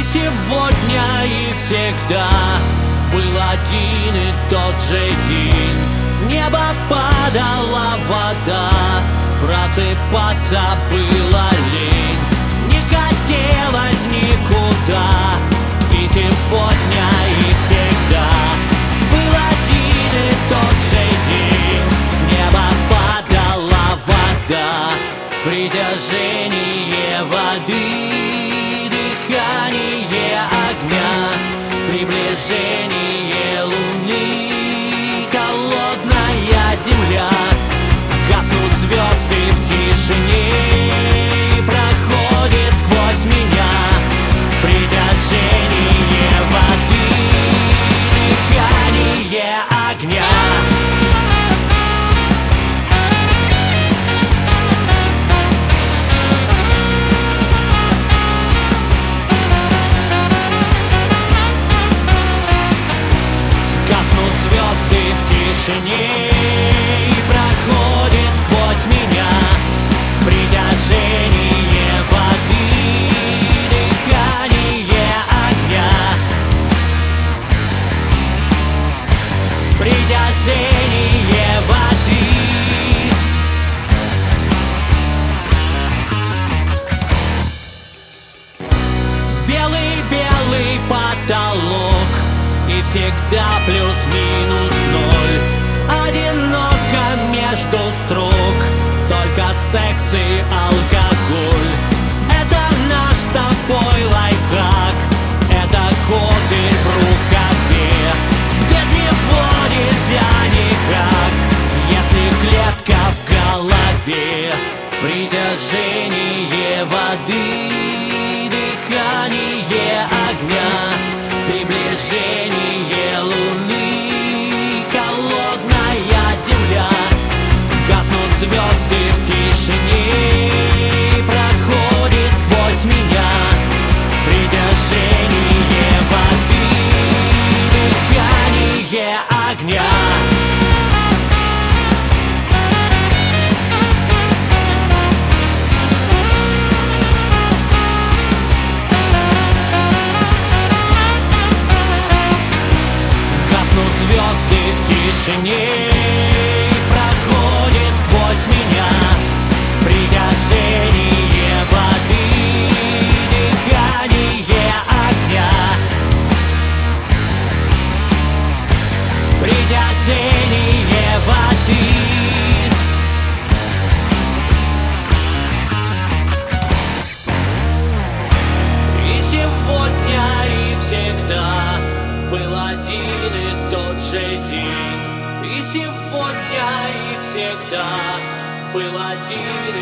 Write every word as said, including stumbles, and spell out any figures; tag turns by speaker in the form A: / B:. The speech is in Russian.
A: сегодня, и всегда был один и тот же день. С неба падала вода, просыпаться было лень. Не хотелось никуда, и сегодня, и всегда был один и тот же день. С неба падала вода, притяжение воды, дыхание огня, приближение луны, холодная земля. Гаснут звезды в тишине, и проходит сквозь меня притяжение воды, дыхание огня. Звезды в тишине, и проходит сквозь меня притяжение воды, дыхание огня, притяжение воды. Белый-белый потолок, и всегда плюс-минус ноль. Одиноко между строк, только секс и алкоголь. Это наш с тобой лайфхак, это козырь в рукаве. Без него нельзя никак, если клетка в голове. Притяжение воды, дыхание огня, приближение луны, холодная земля. Гаснут звезды в тишине, и проходит сквозь меня притяжение воды, дыхание огня. Звезды в тишине, и проходит сквозь меня притяжение воды, дыхание огня, притяжение воды. И сегодня, и всегда был один и тот же день. И сегодня, и всегда был один